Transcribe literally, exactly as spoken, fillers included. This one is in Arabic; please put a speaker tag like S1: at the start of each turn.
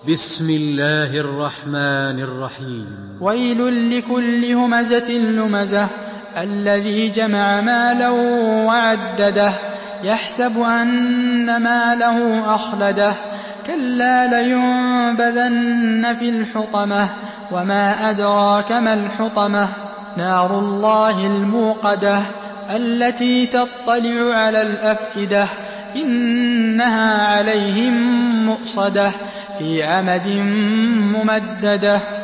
S1: بسم الله الرحمن الرحيم
S2: ويل لكل همزة لمزة الذي جمع مالا وعدده يحسب أن ماله أخلده كلا لينبذن في الحطمة وما أدراك ما الحطمة نار الله الموقدة التي تطلع على الأفئدة إنها عليهم مؤصدة في عمد ممددة